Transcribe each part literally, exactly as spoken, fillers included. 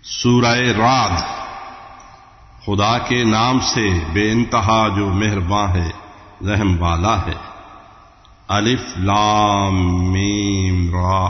سورہ رعد۔ خدا کے نام سے بے انتہا جو مہرباں ہے، رحم والا ہے۔ الف لام میم را۔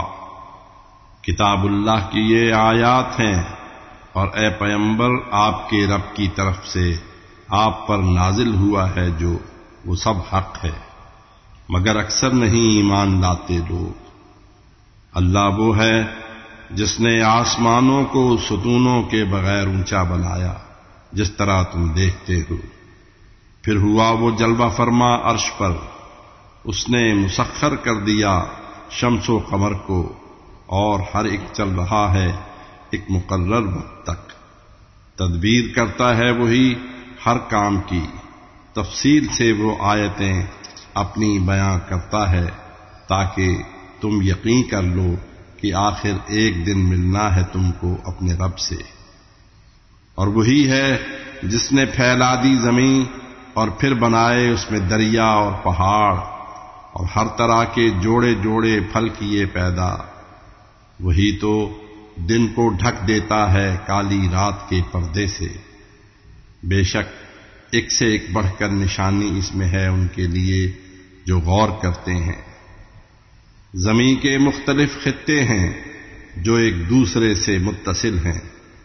کتاب اللہ کی یہ آیات ہیں، اور اے پیغمبر آپ کے رب کی طرف سے آپ پر نازل ہوا ہے جو وہ سب حق ہے، مگر اکثر نہیں ایمان لاتے لوگ۔ اللہ وہ ہے جس نے آسمانوں کو ستونوں کے بغیر اونچا بنایا جس طرح تم دیکھتے ہو، پھر ہوا وہ جلوہ فرما عرش پر۔ اس نے مسخر کر دیا شمس و قمر کو، اور ہر ایک چل رہا ہے ایک مقرر وقت تک۔ تدبیر کرتا ہے وہی ہر کام کی، تفصیل سے وہ آیتیں اپنی بیان کرتا ہے، تاکہ تم یقین کر لو کہ آخر ایک دن ملنا ہے تم کو اپنے رب سے۔ اور وہی ہے جس نے پھیلا دی زمین اور پھر بنائے اس میں دریا اور پہاڑ اور ہر طرح کے جوڑے جوڑے پھل کیے پیدا۔ وہی تو دن کو ڈھک دیتا ہے کالی رات کے پردے سے۔ بے شک ایک سے ایک بڑھ کر نشانی اس میں ہے ان کے لیے جو غور کرتے ہیں۔ زمین کے مختلف خطے ہیں جو ایک دوسرے سے متصل ہیں،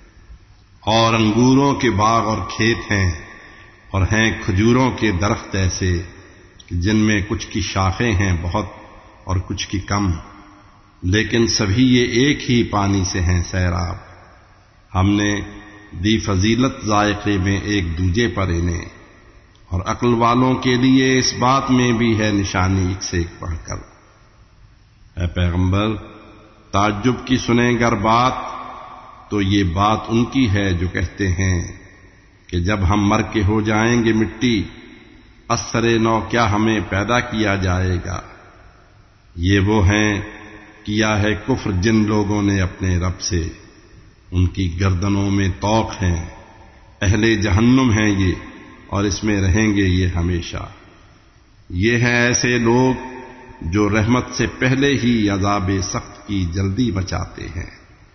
اور انگوروں کے باغ اور کھیت ہیں، اور ہیں کھجوروں کے درخت ایسے جن میں کچھ کی شاخیں ہیں بہت اور کچھ کی کم، لیکن سبھی یہ ایک ہی پانی سے ہیں سیراب۔ ہم نے دی فضیلت ذائقے میں ایک دوجے پر انہیں، اور عقل والوں کے لیے اس بات میں بھی ہے نشانی ایک سے ایک پڑھ کر۔ اے پیغمبر، تعجب کی سنیں گر بات تو یہ بات ان کی ہے جو کہتے ہیں کہ جب ہم مر کے ہو جائیں گے مٹی، اثر نو کیا ہمیں پیدا کیا جائے گا۔ یہ وہ ہیں کیا ہے کفر جن لوگوں نے اپنے رب سے، ان کی گردنوں میں طوق ہیں، اہل جہنم ہیں یہ، اور اس میں رہیں گے یہ ہمیشہ۔ یہ ہیں ایسے لوگ جو رحمت سے پہلے ہی عذاب سخت کی جلدی مچاتے ہیں۔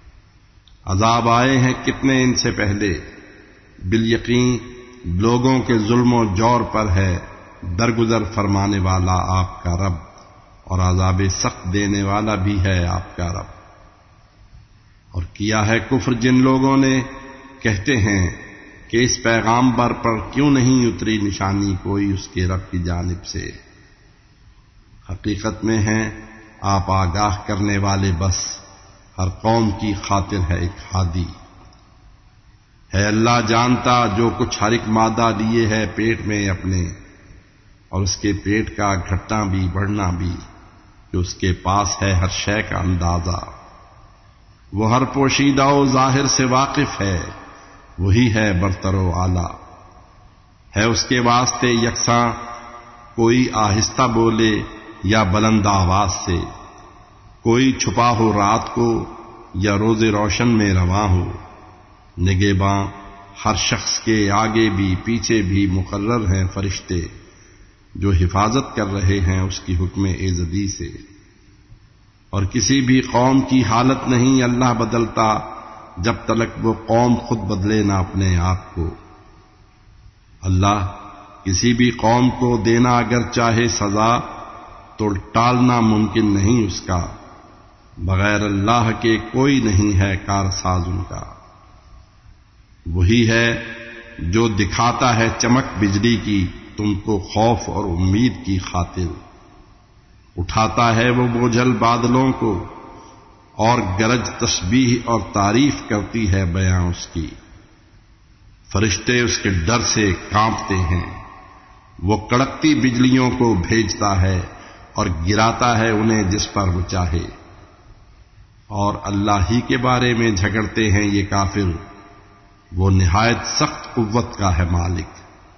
عذاب آئے ہیں کتنے ان سے پہلے، بالیقین لوگوں کے ظلم و جور پر ہے درگزر فرمانے والا آپ کا رب، اور عذاب سخت دینے والا بھی ہے آپ کا رب۔ اور کیا ہے کفر جن لوگوں نے، کہتے ہیں کہ اس پیغامبر پر کیوں نہیں اتری نشانی کوئی اس کے رب کی جانب سے۔ حقیقت میں ہیں آپ آگاہ کرنے والے، بس ہر قوم کی خاطر ہے ایک ہادی۔ ہے اللہ جانتا جو کچھ ہر ایک مادہ لیے ہے پیٹ میں اپنے، اور اس کے پیٹ کا گھٹنا بھی بڑھنا بھی، کہ اس کے پاس ہے ہر شے کا اندازہ۔ وہ ہر پوشیدہ و ظاہر سے واقف ہے، وہی ہے برتر و اعلیٰ۔ ہے اس کے واسطے یکساں، کوئی آہستہ بولے یا بلند آواز سے، کوئی چھپا ہو رات کو یا روز روشن میں رواں ہو۔ نگہباں ہر شخص کے آگے بھی پیچھے بھی مقرر ہیں فرشتے، جو حفاظت کر رہے ہیں اس کی حکم ایزدی سے۔ اور کسی بھی قوم کی حالت نہیں اللہ بدلتا جب تلک وہ قوم خود بدلے نہ اپنے آپ کو۔ اللہ کسی بھی قوم کو دینا اگر چاہے سزا، تو ٹالنا ممکن نہیں اس کا۔ بغیر اللہ کے کوئی نہیں ہے کارساز ان کا۔ وہی ہے جو دکھاتا ہے چمک بجلی کی تم کو خوف اور امید کی خاطر، اٹھاتا ہے وہ بوجھل بادلوں کو، اور گرج تسبیح اور تعریف کرتی ہے بیاں اس کی۔ فرشتے اس کے ڈر سے کانپتے ہیں۔ وہ کڑکتی بجلیوں کو بھیجتا ہے اور گراتا ہے انہیں جس پر وہ چاہے۔ اور اللہ ہی کے بارے میں جھگڑتے ہیں یہ کافر، وہ نہایت سخت قوت کا ہے مالک۔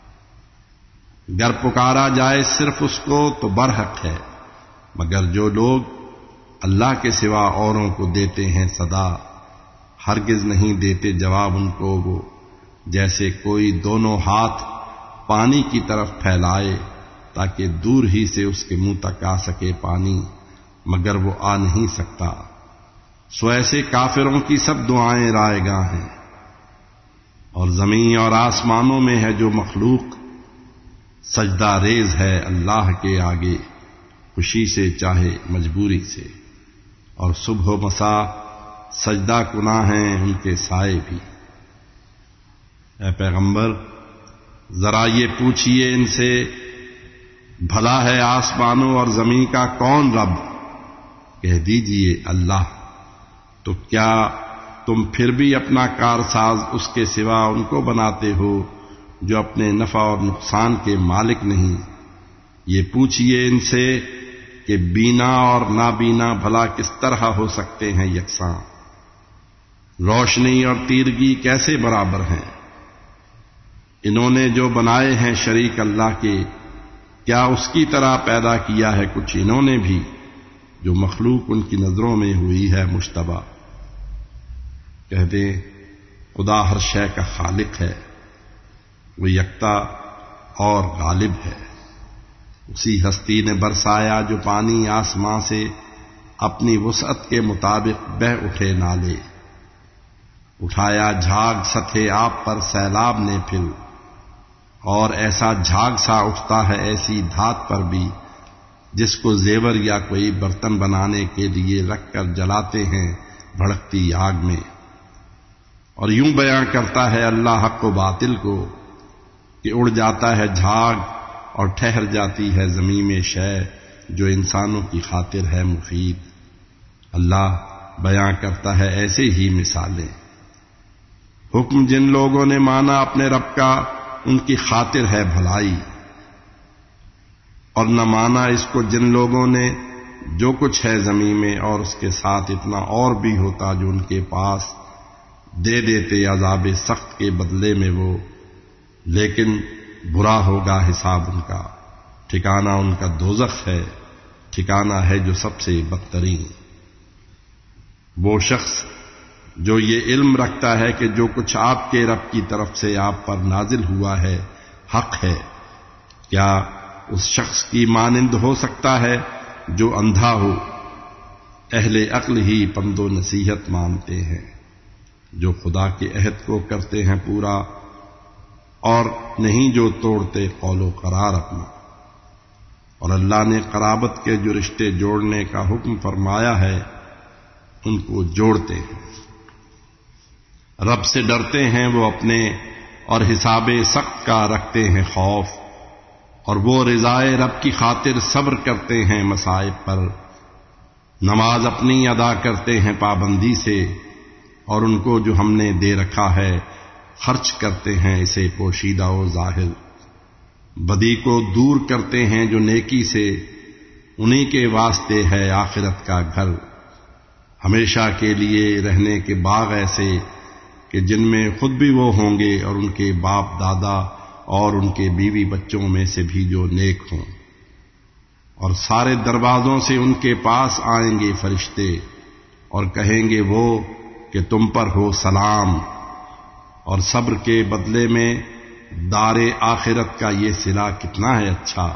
گر پکارا جائے صرف اس کو تو برحق ہے، مگر جو لوگ اللہ کے سوا اوروں کو دیتے ہیں صدا، ہرگز نہیں دیتے جواب ان کو وہ، جیسے کوئی دونوں ہاتھ پانی کی طرف پھیلائے تاکہ دور ہی سے اس کے منہ تک آ سکے پانی، مگر وہ آ نہیں سکتا۔ سو ایسے کافروں کی سب دعائیں رائے گاہ ہیں، اور زمین اور آسمانوں میں ہے جو مخلوق سجدہ ریز ہے اللہ کے آگے، خوشی سے چاہے مجبوری سے، اور صبح و مساء سجدہ کناں ہیں ان کے سائے بھی۔ اے پیغمبر، ذرا یہ پوچھئے ان سے، بھلا ہے آسمانوں اور زمین کا کون رب؟ کہہ دیجئے اللہ۔ تو کیا تم پھر بھی اپنا کارساز اس کے سوا ان کو بناتے ہو جو اپنے نفع اور نقصان کے مالک نہیں؟ یہ پوچھئے ان سے کہ بینا اور نابینا بھلا کس طرح ہو سکتے ہیں یکساں؟ روشنی اور تیرگی کیسے برابر ہیں؟ انہوں نے جو بنائے ہیں شریک اللہ کے، کیا اس کی طرح پیدا کیا ہے کچھ انہوں نے بھی؟ جو مخلوق ان کی نظروں میں ہوئی ہے مشتبہ۔ کہہ دیں خدا ہر شے کا خالق ہے، وہ یکتا اور غالب ہے۔ اسی ہستی نے برسایا جو پانی آسماں سے اپنی وسعت کے مطابق بہہ اٹھے نالے، اٹھایا جھاگ سطح آپ پر سیلاب نے پھر، اور ایسا جھاگ سا اٹھتا ہے ایسی دھات پر بھی جس کو زیور یا کوئی برتن بنانے کے لیے رکھ کر جلاتے ہیں بھڑکتی آگ میں۔ اور یوں بیان کرتا ہے اللہ حق و باطل کو کہ اڑ جاتا ہے جھاگ اور ٹھہر جاتی ہے زمین میں شے جو انسانوں کی خاطر ہے مفید۔ اللہ بیان کرتا ہے ایسے ہی مثالیں۔ حکم جن لوگوں نے مانا اپنے رب کا، ان کی خاطر ہے بھلائی، اور نہ مانا اس کو جن لوگوں نے جو کچھ ہے زمین میں، اور اس کے ساتھ اتنا اور بھی ہوتا جو ان کے پاس، دے دیتے عذاب سخت کے بدلے میں وہ، لیکن برا ہوگا حساب ان کا، ٹھکانہ ان کا دوزخ ہے، ٹھکانہ ہے جو سب سے بدترین۔ وہ شخص جو یہ علم رکھتا ہے کہ جو کچھ آپ کے رب کی طرف سے آپ پر نازل ہوا ہے حق ہے، کیا اس شخص کی مانند ہو سکتا ہے جو اندھا ہو؟ اہل عقل ہی پند و نصیحت مانتے ہیں، جو خدا کے عہد کو کرتے ہیں پورا، اور نہیں جو توڑتے قول و قرار اپنا۔ اور اللہ نے قرابت کے جو رشتے جوڑنے کا حکم فرمایا ہے ان کو جوڑتے ہیں۔ رب سے ڈرتے ہیں وہ اپنے، اور حساب سخت کا رکھتے ہیں خوف، اور وہ رضائے رب کی خاطر صبر کرتے ہیں مصائب پر، نماز اپنی ادا کرتے ہیں پابندی سے، اور ان کو جو ہم نے دے رکھا ہے خرچ کرتے ہیں اسے پوشیدہ و ظاہر، بدی کو دور کرتے ہیں جو نیکی سے، انہی کے واسطے ہے آخرت کا گھر، ہمیشہ کے لیے رہنے کے باغ ایسے کہ جن میں خود بھی وہ ہوں گے اور ان کے باپ دادا اور ان کے بیوی بچوں میں سے بھی جو نیک ہوں، اور سارے دروازوں سے ان کے پاس آئیں گے فرشتے اور کہیں گے وہ کہ تم پر ہو سلام، اور صبر کے بدلے میں دار آخرت کا یہ صلہ کتنا ہے اچھا۔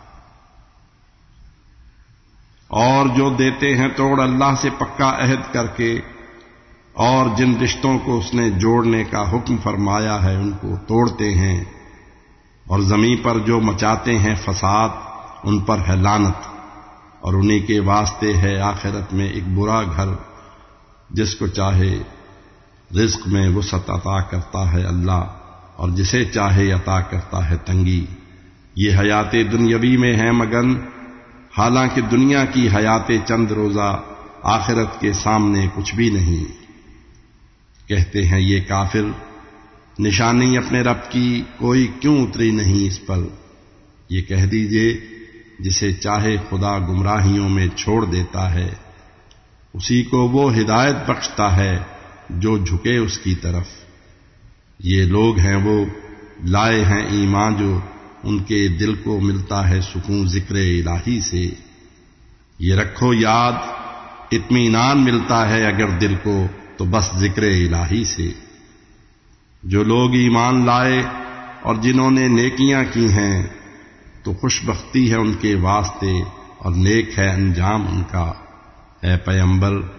اور جو دیتے ہیں توڑ اللہ سے پکا عہد کر کے، اور جن رشتوں کو اس نے جوڑنے کا حکم فرمایا ہے ان کو توڑتے ہیں، اور زمین پر جو مچاتے ہیں فساد ان پر ہے لعنت، اور انہی کے واسطے ہے آخرت میں ایک برا گھر، جس کو چاہے رزق میں وسعت عطا کرتا ہے اللہ، اور جسے چاہے عطا کرتا ہے تنگی۔ یہ حیات دنیاوی میں ہے مگن، حالانکہ دنیا کی حیات چند روزہ آخرت کے سامنے کچھ بھی نہیں۔ کہتے ہیں یہ کافر، نشانی اپنے رب کی کوئی کیوں اتری نہیں اس پر؟ یہ کہہ دیجئے جسے چاہے خدا گمراہیوں میں چھوڑ دیتا ہے، اسی کو وہ ہدایت بخشتا ہے جو جھکے اس کی طرف۔ یہ لوگ ہیں وہ لائے ہیں ایمان جو ان کے دل کو ملتا ہے سکون ذکر الہی سے۔ یہ رکھو یاد اطمینان ملتا ہے اگر دل کو تو بس ذکر الہی سے۔ جو لوگ ایمان لائے اور جنہوں نے نیکیاں کی ہیں تو خوش بختی ہے ان کے واسطے اور نیک ہے انجام ان کا۔ اے پیغمبر،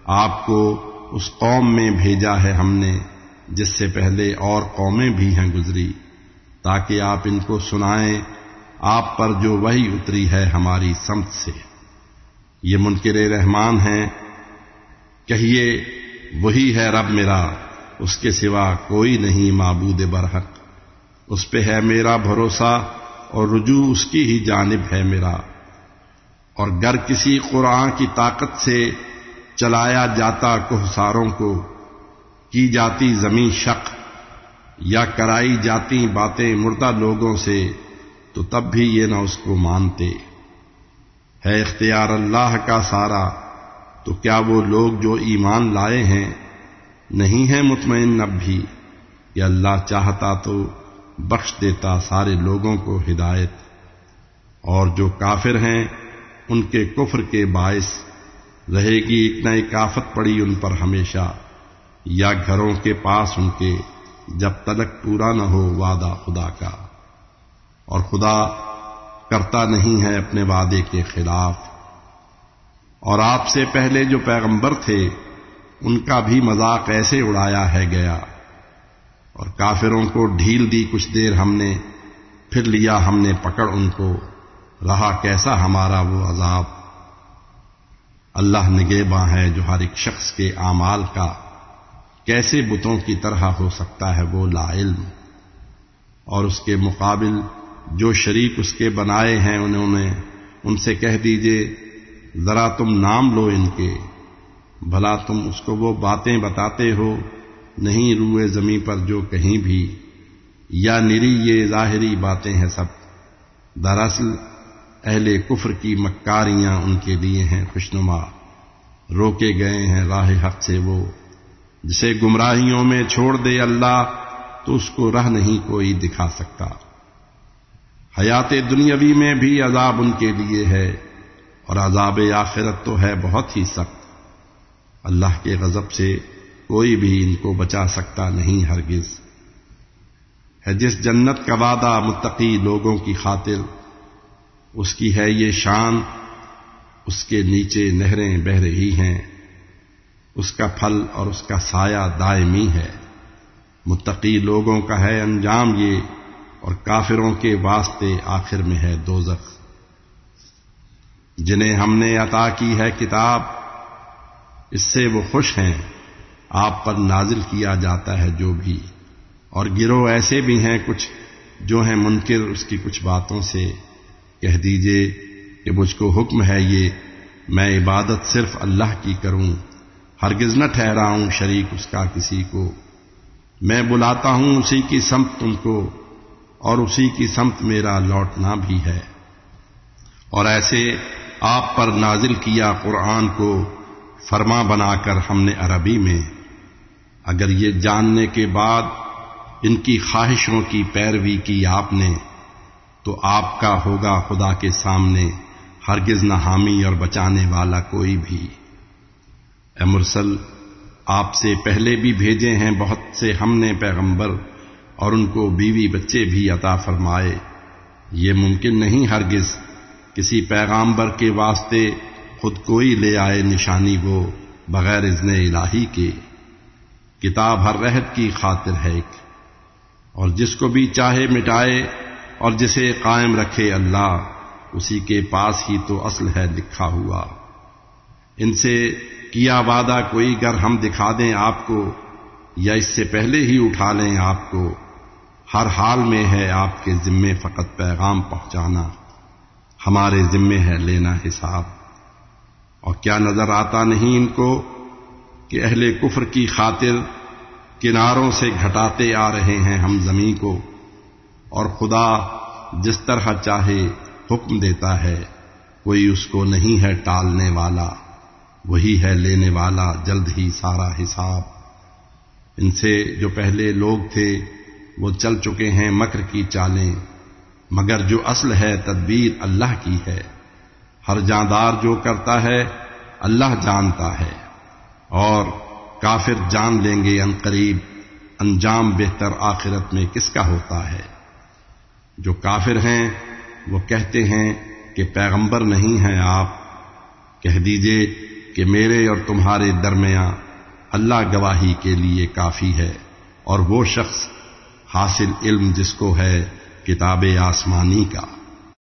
آپ کو اس قوم میں بھیجا ہے ہم نے جس سے پہلے اور قومیں بھی ہیں گزری، تاکہ آپ ان کو سنائیں آپ پر جو وحی اتری ہے ہماری سمت سے۔ یہ منکر رحمان ہیں، کہیے وہی ہے رب میرا، اس کے سوا کوئی نہیں معبود برحق، اس پہ ہے میرا بھروسہ اور رجوع اس کی ہی جانب ہے میرا۔ اور گر کسی قرآن کی طاقت سے چلایا جاتا کوہساروں کو، کی جاتی زمین شق، یا کرائی جاتی باتیں مردہ لوگوں سے، تو تب بھی یہ نہ اس کو مانتے۔ ہے اختیار اللہ کا سارا، تو کیا وہ لوگ جو ایمان لائے ہیں نہیں ہیں مطمئن اب بھی کہ اللہ چاہتا تو بخش دیتا سارے لوگوں کو ہدایت۔ اور جو کافر ہیں ان کے کفر کے باعث رہے گی ایک نہ ایک آفت پڑی ان پر ہمیشہ، یا گھروں کے پاس ان کے جب تلک پورا نہ ہو وعدہ خدا کا۔ اور خدا کرتا نہیں ہے اپنے وعدے کے خلاف۔ اور آپ سے پہلے جو پیغمبر تھے ان کا بھی مذاق ایسے اڑایا ہے گیا، اور کافروں کو ڈھیل دی کچھ دیر ہم نے، پھر لیا ہم نے پکڑ ان کو، رہا کیسا ہمارا وہ عذاب۔ اللہ نگہباں ہے جو ہر ایک شخص کے اعمال کا، کیسے بتوں کی طرح ہو سکتا ہے وہ لا علم۔ اور اس کے مقابل جو شریک اس کے بنائے ہیں انہوں نے، ان سے کہہ دیجئے ذرا تم نام لو ان کے، بھلا تم اس کو وہ باتیں بتاتے ہو نہیں روئے زمیں پر جو کہیں بھی، یا نری یہ ظاہری باتیں ہیں سب۔ دراصل اہل کفر کی مکاریاں ان کے لیے ہیں خوشنما، روکے گئے ہیں راہ حق سے وہ، جسے گمراہیوں میں چھوڑ دے اللہ تو اس کو راہ نہیں کوئی دکھا سکتا۔ حیات دنیاوی میں بھی عذاب ان کے لیے ہے، اور عذاب آخرت تو ہے بہت ہی سخت۔ اللہ کے غضب سے کوئی بھی ان کو بچا سکتا نہیں ہرگز۔ ہے جس جنت کا وعدہ متقی لوگوں کی خاطر، اس کی ہے یہ شان، اس کے نیچے نہریں بہہ رہی ہیں، اس کا پھل اور اس کا سایہ دائمی ہے۔ متقی لوگوں کا ہے انجام یہ، اور کافروں کے واسطے آخر میں ہے دوزخ۔ جنہیں ہم نے عطا کی ہے کتاب، اس سے وہ خوش ہیں، آپ پر نازل کیا جاتا ہے جو بھی۔ اور گروہ ایسے بھی ہیں کچھ جو ہیں منکر اس کی کچھ باتوں سے، کہہ دیجئے کہ مجھ کو حکم ہے یہ میں عبادت صرف اللہ کی کروں، ہرگز نہ ٹھہراؤں شریک اس کا کسی کو۔ میں بلاتا ہوں اسی کی سمت تم کو، اور اسی کی سمت میرا لوٹنا بھی ہے۔ اور ایسے آپ پر نازل کیا قرآن کو فرما بنا کر ہم نے عربی میں، اگر یہ جاننے کے بعد ان کی خواہشوں کی پیروی کی آپ نے، تو آپ کا ہوگا خدا کے سامنے ہرگز نہ حامی اور بچانے والا کوئی بھی۔ اے مرسل، آپ سے پہلے بھی بھیجے ہیں بہت سے ہم نے پیغمبر، اور ان کو بیوی بچے بھی عطا فرمائے۔ یہ ممکن نہیں ہرگز کسی پیغامبر کے واسطے خود کوئی لے آئے نشانی وہ بغیر اذن الہی کے۔ کتاب ہر رہت کی خاطر ہے ایک، اور جس کو بھی چاہے مٹائے، اور جسے قائم رکھے اللہ، اسی کے پاس ہی تو اصل ہے لکھا ہوا۔ ان سے کیا وعدہ کوئی گر ہم دکھا دیں آپ کو، یا اس سے پہلے ہی اٹھا لیں آپ کو، ہر حال میں ہے آپ کے ذمے فقط پیغام پہنچانا، ہمارے ذمے ہے لینا حساب۔ اور کیا نظر آتا نہیں ان کو کہ اہل کفر کی خاطر کناروں سے گھٹاتے آ رہے ہیں ہم زمین کو، اور خدا جس طرح چاہے حکم دیتا ہے، کوئی اس کو نہیں ہے ٹالنے والا، وہی ہے لینے والا جلد ہی سارا حساب۔ ان سے جو پہلے لوگ تھے وہ چل چکے ہیں مکر کی چالیں، مگر جو اصل ہے تدبیر اللہ کی ہے۔ ہر جاندار جو کرتا ہے اللہ جانتا ہے، اور کافر جان لیں گے ان قریب انجام بہتر آخرت میں کس کا ہوتا ہے۔ جو کافر ہیں وہ کہتے ہیں کہ پیغمبر نہیں ہیں آپ، کہہ دیجئے کہ میرے اور تمہارے درمیان اللہ گواہی کے لیے کافی ہے، اور وہ شخص حاصل علم جس کو ہے کتاب آسمانی کا۔